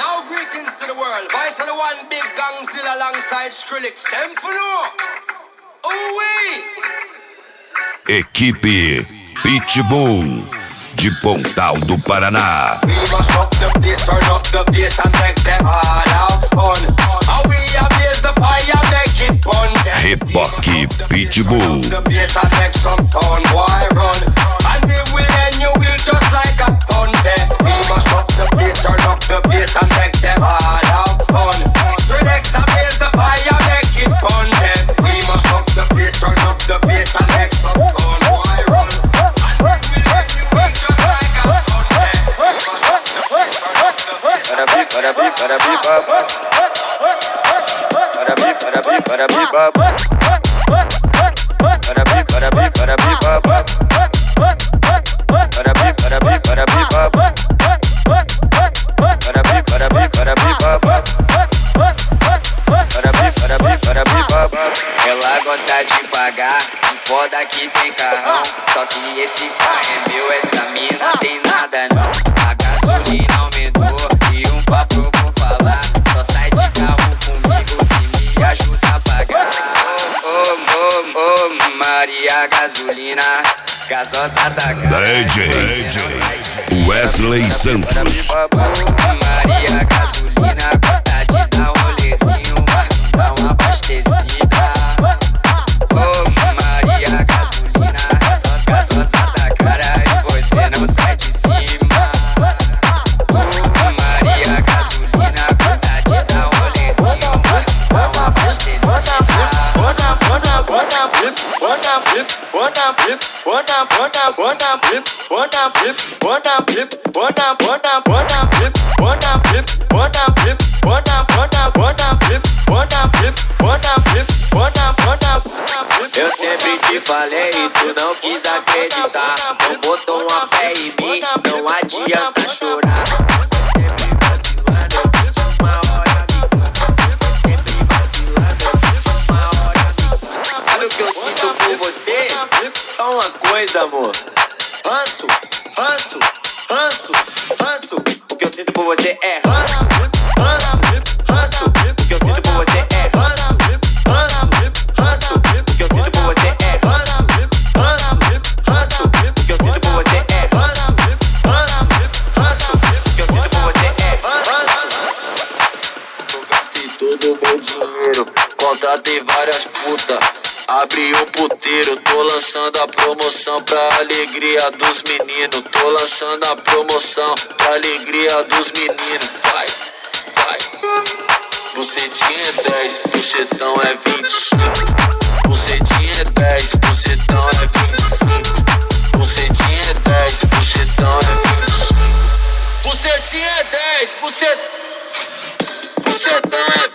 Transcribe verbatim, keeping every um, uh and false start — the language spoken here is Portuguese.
Now greetings to the world. Voice of the one big gang still alongside Skrillex. Them for no. Ooh-wee. Equipe Pitbull de Pontal do Paraná. We must rock the place, turn up the bass and make them all have fun. How we ablaze the fire, make it fun. Repoque Pitbull. The bass and make some sound, why run? And we will end you will just like a Sunday. We must rock the place, turn up the bass and make them all have fun. Skrillex ablaze the fire, make it fun. We must rock the place, turn up the bass and make some sound, why run? And we will end you will just like a Sunday. We must rock the place, turn up the bass and make Para bi, para bi, para bi, para bi, para bi, para bi, para bi, para bi, para bi, para bi, para bi, para bi, para bi, para bi, para bi, para bi, para bi. Ela gosta de pagar, de foda que tem carrão. Só que esse carro é meu, essa mina tem nada não. A gasolina aumentou e um papo por falar. Só sai de carro comigo se me ajuda a pagar. Oh, oh, oh, oh, Maria Gasolina, gasosa tá cara. D J Wesley Santos. Maria Gasolina gosta de dar rolezinho, mas não dá uma abastecida. Oh, Maria Gasolina, gasosa, gasosa tá cara e você não sai de cima. Oh, Maria Gasolina gosta de dar rolezinho, mas não dá uma abastecida. Wanna, wanna, wanna flip, wanna flip, wanna flip, wanna, wanna, wanna flip, wanna flip, wanna flip, wanna, wanna, wanna flip, wanna flip, wanna flip, wanna, wanna, wanna flip, wanna flip, wanna flip, wanna, wanna, wanna flip. Eu sempre te falei e tu não quis acreditar. Não botou uma fé em mim, não adianta chorar. Sempre vacilando, eu fiz uma hora me cansa. Sempre vacilando, eu fiz uma hora me cansa. Sabe o que eu sinto por você? Só uma coisa, amor. Ranço, ranço, ranço, ranço. O que eu sinto por você é ranço, ranço, ranço. O que eu sinto por você é ranço, ranço, ranço. O que eu sinto por você é ranço, ranço, ranço. O que eu sinto por você é ranço, ranço, ranço. O que eu sinto por você é ranço. Eu gastei todo o meu dinheiro, contratei várias putas. Abri um puteiro, tô lançando a promoção pra alegria dos meninos. Tô lançando a promoção pra alegria dos meninos. Vai, vai. Bucetinha é dez, bucetão é vinte e cinco. Bucetinha é dez, bucetão é vinte e cinco. Bucetinha é dez, bucetão é vinte e cinco. Bucetinha é dez, bucet... bucetão é